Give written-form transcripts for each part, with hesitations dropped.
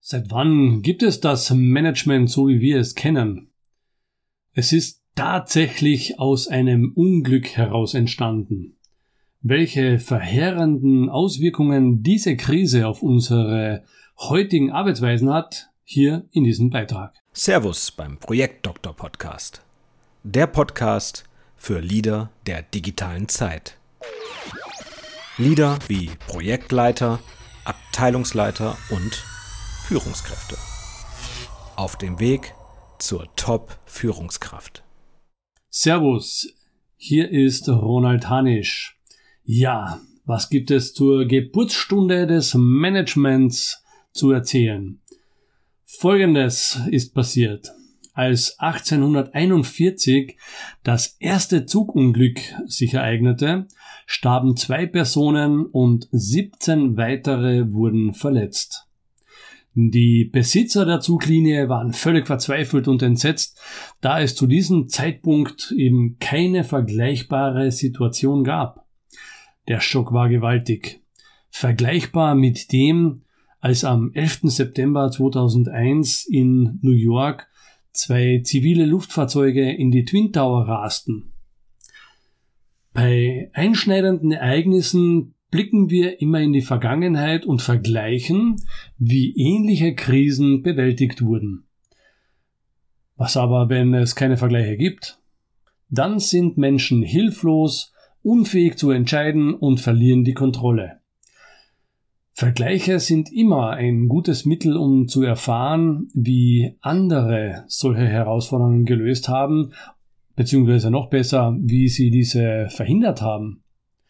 Seit wann gibt es das Management, so wie wir es kennen? Es ist tatsächlich aus einem Unglück heraus entstanden. Welche verheerenden Auswirkungen diese Krise auf unsere heutigen Arbeitsweisen hat, hier in diesem Beitrag. Servus beim Projektdoktor Podcast. Der Podcast für Leader der digitalen Zeit. Leader wie Projektleiter, Abteilungsleiter und Führungskräfte. Auf dem Weg zur Top-Führungskraft. Servus, hier ist Ronald Hanisch. Ja, was gibt es zur Geburtsstunde des Managements zu erzählen? Folgendes ist passiert. Als 1841 das erste Zugunglück sich ereignete, starben 2 Personen und 17 weitere wurden verletzt. Die Besitzer der Zuglinie waren völlig verzweifelt und entsetzt, da es zu diesem Zeitpunkt eben keine vergleichbare Situation gab. Der Schock war gewaltig. Vergleichbar mit dem, als am 11. September 2001 in New York 2 zivile Luftfahrzeuge in die Twin Tower rasten. Bei einschneidenden Ereignissen blicken wir immer in die Vergangenheit und vergleichen, wie ähnliche Krisen bewältigt wurden. Was aber, wenn es keine Vergleiche gibt? Dann sind Menschen hilflos, unfähig zu entscheiden und verlieren die Kontrolle. Vergleiche sind immer ein gutes Mittel, um zu erfahren, wie andere solche Herausforderungen gelöst haben, beziehungsweise noch besser, wie sie diese verhindert haben.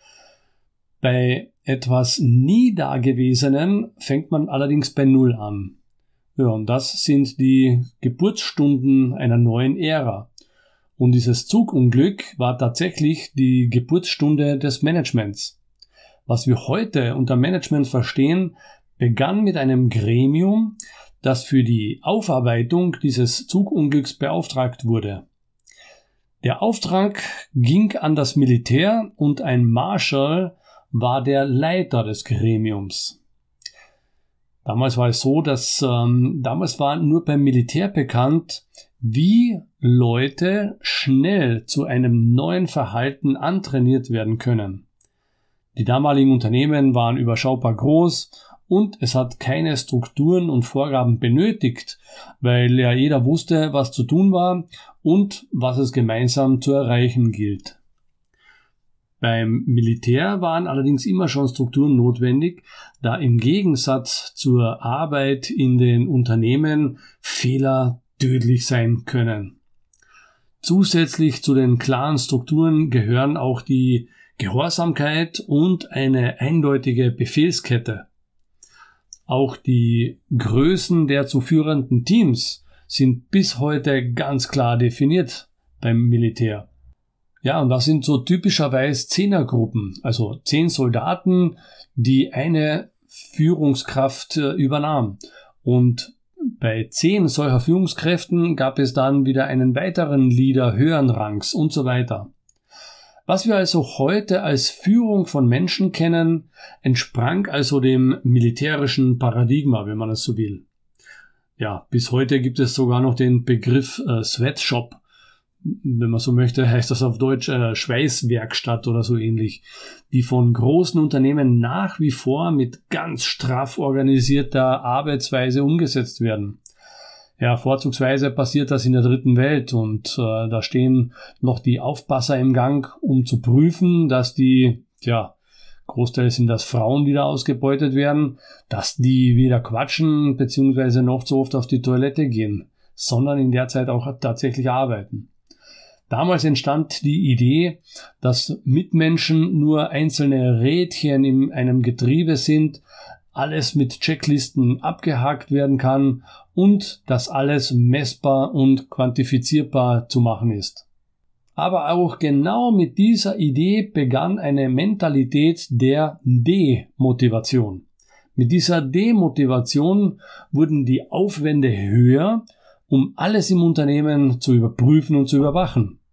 Bei etwas nie Dagewesenen fängt man allerdings bei Null an. Ja, und das sind die Geburtsstunden einer neuen Ära. Und dieses Zugunglück war tatsächlich die Geburtsstunde des Managements. Was wir heute unter Management verstehen, begann mit einem Gremium, das für die Aufarbeitung dieses Zugunglücks beauftragt wurde. Der Auftrag ging an das Militär und ein Marschall war der Leiter des Gremiums. Damals war es so, dass damals war nur beim Militär bekannt, wie Leute schnell zu einem neuen Verhalten antrainiert werden können. Die damaligen Unternehmen waren überschaubar groß und es hat keine Strukturen und Vorgaben benötigt, weil ja jeder wusste, was zu tun war und was es gemeinsam zu erreichen gilt. Beim Militär waren allerdings immer schon Strukturen notwendig, da im Gegensatz zur Arbeit in den Unternehmen Fehler tödlich sein können. Zusätzlich zu den klaren Strukturen gehören auch die Gehorsamkeit und eine eindeutige Befehlskette. Auch die Größen der zu führenden Teams sind bis heute ganz klar definiert beim Militär. Ja, und das sind so typischerweise Zehnergruppen, also 10 Soldaten, die eine Führungskraft übernahm. Und bei 10 solcher Führungskräften gab es dann wieder einen weiteren Leader höheren Rangs und so weiter. Was wir also heute als Führung von Menschen kennen, entsprang also dem militärischen Paradigma, wenn man es so will. Ja, bis heute gibt es sogar noch den Begriff Sweatshop. Wenn man so möchte, heißt das auf Deutsch Schweißwerkstatt oder so ähnlich, die von großen Unternehmen nach wie vor mit ganz straff organisierter Arbeitsweise umgesetzt werden. Ja, vorzugsweise passiert das in der dritten Welt und da stehen noch die Aufpasser im Gang, um zu prüfen, dass die, großteils sind das Frauen, die da ausgebeutet werden, dass die weder quatschen bzw. noch so oft auf die Toilette gehen, sondern in der Zeit auch tatsächlich arbeiten. Damals entstand die Idee, dass Mitmenschen nur einzelne Rädchen in einem Getriebe sind, alles mit Checklisten abgehakt werden kann und dass alles messbar und quantifizierbar zu machen ist. Aber auch genau mit dieser Idee begann eine Mentalität der Demotivation. Mit dieser Demotivation wurden die Aufwände höher, um alles im Unternehmen zu überprüfen und zu überwachen.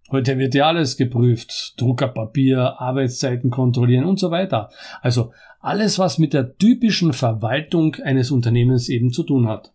Heute wird ja alles geprüft. Druckerpapier, Arbeitszeiten kontrollieren und so weiter. Also alles, was mit der typischen Verwaltung eines Unternehmens eben zu tun hat.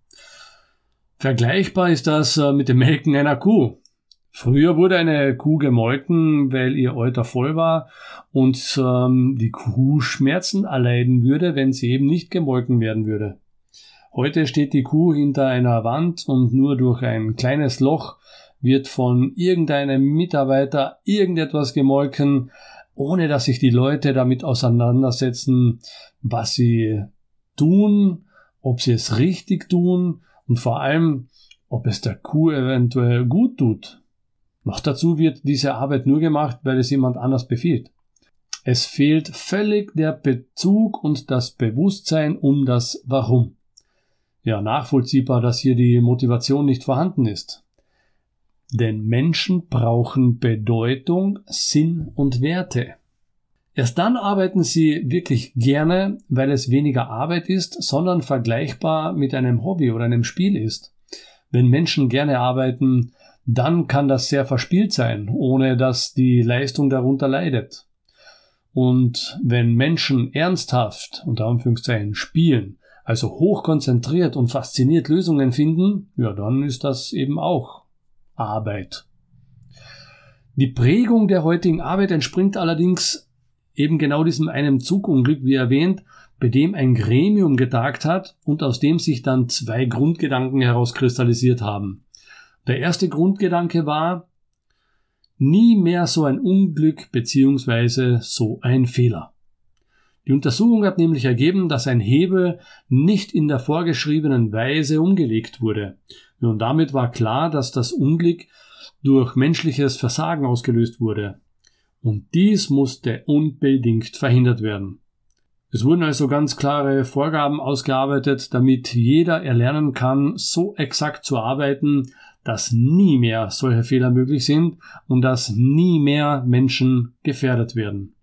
Vergleichbar ist das mit dem Melken einer Kuh. Früher wurde eine Kuh gemolken, weil ihr Euter voll war und die Kuh Schmerzen erleiden würde, wenn sie eben nicht gemolken werden würde. Heute steht die Kuh hinter einer Wand und nur durch ein kleines Loch wird von irgendeinem Mitarbeiter irgendetwas gemolken, ohne dass sich die Leute damit auseinandersetzen, was sie tun, ob sie es richtig tun und vor allem, ob es der Kuh eventuell gut tut. Noch dazu wird diese Arbeit nur gemacht, weil es jemand anders befiehlt. Es fehlt völlig der Bezug und das Bewusstsein um das Warum. Ja, nachvollziehbar, dass hier die Motivation nicht vorhanden ist. Denn Menschen brauchen Bedeutung, Sinn und Werte. Erst dann arbeiten sie wirklich gerne, weil es weniger Arbeit ist, sondern vergleichbar mit einem Hobby oder einem Spiel ist. Wenn Menschen gerne arbeiten, dann kann das sehr verspielt sein, ohne dass die Leistung darunter leidet. Und wenn Menschen ernsthaft, unter Anführungszeichen, spielen, also hochkonzentriert und fasziniert Lösungen finden, ja, dann ist das eben auch Arbeit. Die Prägung der heutigen Arbeit entspringt allerdings eben genau diesem einem Zugunglück, wie erwähnt, bei dem ein Gremium getagt hat und aus dem sich dann 2 Grundgedanken herauskristallisiert haben. Der erste Grundgedanke war, nie mehr so ein Unglück bzw. so ein Fehler. Die Untersuchung hat nämlich ergeben, dass ein Hebel nicht in der vorgeschriebenen Weise umgelegt wurde. Und damit war klar, dass das Unglück durch menschliches Versagen ausgelöst wurde. Und dies musste unbedingt verhindert werden. Es wurden also ganz klare Vorgaben ausgearbeitet, damit jeder erlernen kann, so exakt zu arbeiten, dass nie mehr solche Fehler möglich sind und dass nie mehr Menschen gefährdet werden.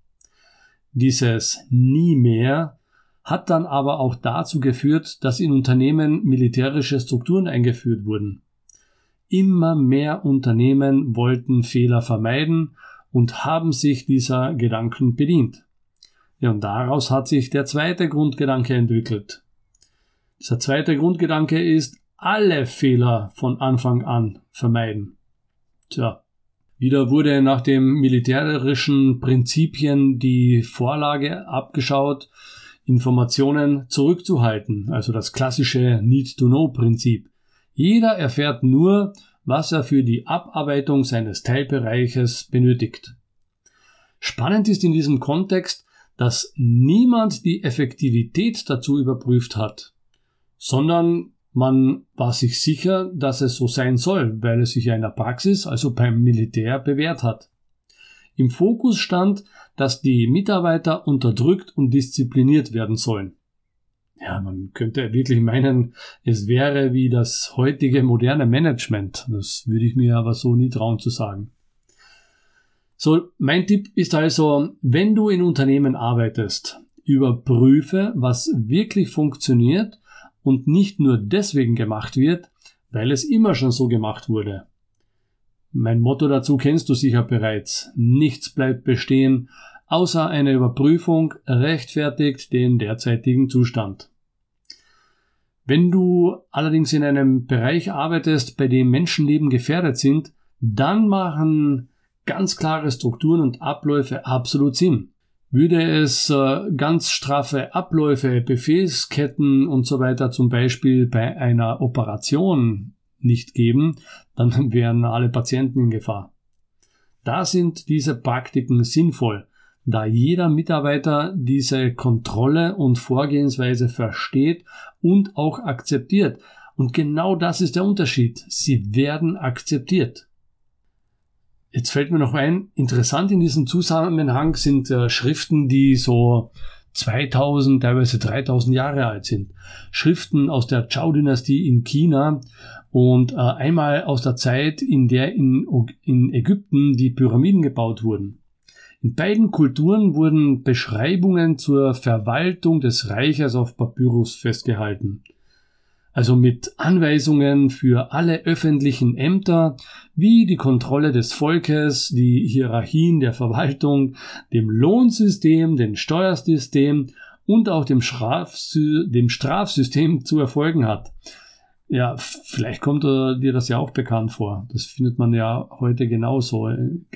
Dieses nie mehr hat dann aber auch dazu geführt, dass in Unternehmen militärische Strukturen eingeführt wurden. Immer mehr Unternehmen wollten Fehler vermeiden und haben sich dieser Gedanken bedient. Ja, und daraus hat sich der zweite Grundgedanke entwickelt. Dieser zweite Grundgedanke ist, alle Fehler von Anfang an vermeiden. Tja, wieder wurde nach den militärischen Prinzipien die Vorlage abgeschaut, Informationen zurückzuhalten, also das klassische Need-to-Know-Prinzip. Jeder erfährt nur, was er für die Abarbeitung seines Teilbereiches benötigt. Spannend ist in diesem Kontext, dass niemand die Effektivität dazu überprüft hat, sondern man war sich sicher, dass es so sein soll, weil es sich ja in der Praxis, also beim Militär, bewährt hat. Im Fokus stand, dass die Mitarbeiter unterdrückt und diszipliniert werden sollen. Ja, man könnte wirklich meinen, es wäre wie das heutige moderne Management. Das würde ich mir aber so nie trauen zu sagen. So, mein Tipp ist also, wenn du in Unternehmen arbeitest, überprüfe, was wirklich funktioniert und nicht nur deswegen gemacht wird, weil es immer schon so gemacht wurde. Mein Motto dazu kennst du sicher bereits. Nichts bleibt bestehen, außer eine Überprüfung rechtfertigt den derzeitigen Zustand. Wenn du allerdings in einem Bereich arbeitest, bei dem Menschenleben gefährdet sind, dann machen ganz klare Strukturen und Abläufe absolut Sinn. Würde es ganz straffe Abläufe, Befehlsketten und so weiter zum Beispiel bei einer Operation nicht geben, dann wären alle Patienten in Gefahr. Da sind diese Praktiken sinnvoll, da jeder Mitarbeiter diese Kontrolle und Vorgehensweise versteht und auch akzeptiert. Und genau das ist der Unterschied. Sie werden akzeptiert. Jetzt fällt mir noch ein, interessant in diesem Zusammenhang sind Schriften, die so 2000, teilweise 3000 Jahre alt sind. Schriften aus der Zhou-Dynastie in China und einmal aus der Zeit, in der in Ägypten die Pyramiden gebaut wurden. In beiden Kulturen wurden Beschreibungen zur Verwaltung des Reiches auf Papyrus festgehalten. Also mit Anweisungen für alle öffentlichen Ämter, wie die Kontrolle des Volkes, die Hierarchien der Verwaltung, dem Lohnsystem, dem Steuersystem und auch dem Strafsystem zu erfolgen hat. Ja, vielleicht kommt dir das ja auch bekannt vor. Das findet man ja heute genauso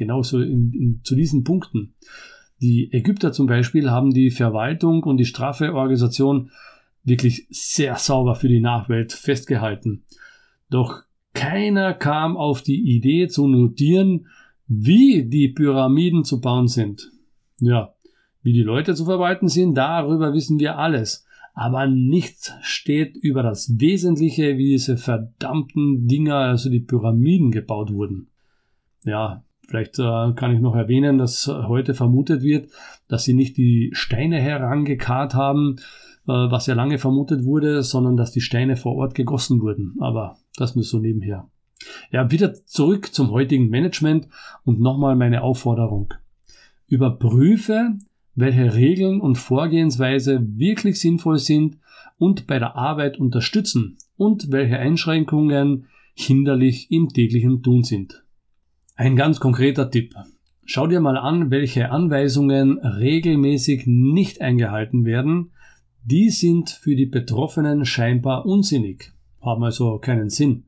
zu diesen Punkten. Die Ägypter zum Beispiel haben die Verwaltung und die Strafeorganisation wirklich sehr sauber für die Nachwelt festgehalten. Doch keiner kam auf die Idee zu notieren, wie die Pyramiden zu bauen sind. Ja, wie die Leute zu verwalten sind, darüber wissen wir alles. Aber nichts steht über das Wesentliche, wie diese verdammten Dinger, also die Pyramiden, gebaut wurden. Ja, vielleicht kann ich noch erwähnen, dass heute vermutet wird, dass sie nicht die Steine herangekarrt haben, was ja lange vermutet wurde, sondern dass die Steine vor Ort gegossen wurden. Aber das nur so nebenher. Ja, wieder zurück zum heutigen Management und nochmal meine Aufforderung. Überprüfe, welche Regeln und Vorgehensweise wirklich sinnvoll sind und bei der Arbeit unterstützen und welche Einschränkungen hinderlich im täglichen Tun sind. Ein ganz konkreter Tipp. Schau dir mal an, welche Anweisungen regelmäßig nicht eingehalten werden. Die sind für die Betroffenen scheinbar unsinnig, haben also keinen Sinn.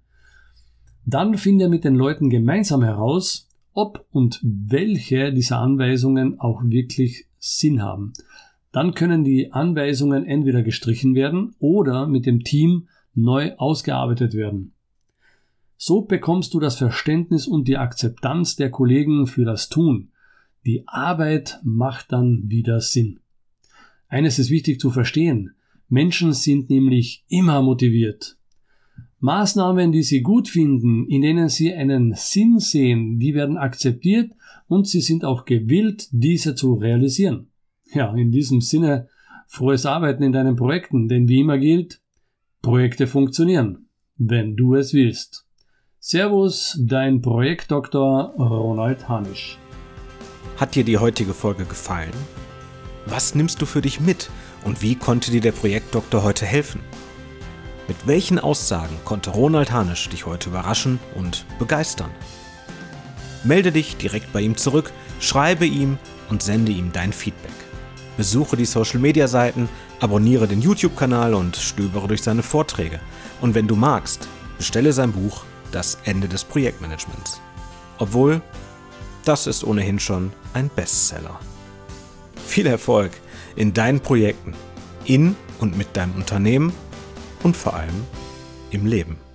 Dann finde mit den Leuten gemeinsam heraus, ob und welche dieser Anweisungen auch wirklich Sinn haben. Dann können die Anweisungen entweder gestrichen werden oder mit dem Team neu ausgearbeitet werden. So bekommst du das Verständnis und die Akzeptanz der Kollegen für das Tun. Die Arbeit macht dann wieder Sinn. Eines ist wichtig zu verstehen. Menschen sind nämlich immer motiviert. Maßnahmen, die sie gut finden, in denen sie einen Sinn sehen, die werden akzeptiert und sie sind auch gewillt, diese zu realisieren. Ja, in diesem Sinne, frohes Arbeiten in deinen Projekten, denn wie immer gilt, Projekte funktionieren, wenn du es willst. Servus, dein Projektdoktor Ronald Hanisch. Hat dir die heutige Folge gefallen? Was nimmst du für dich mit und wie konnte dir der Projektdoktor heute helfen? Mit welchen Aussagen konnte Ronald Hanisch dich heute überraschen und begeistern? Melde dich direkt bei ihm zurück, schreibe ihm und sende ihm dein Feedback. Besuche die Social-Media-Seiten, abonniere den YouTube-Kanal und stöbere durch seine Vorträge. Und wenn du magst, bestelle sein Buch Das Ende des Projektmanagements. Obwohl, das ist ohnehin schon ein Bestseller. Viel Erfolg in deinen Projekten, in und mit deinem Unternehmen und vor allem im Leben.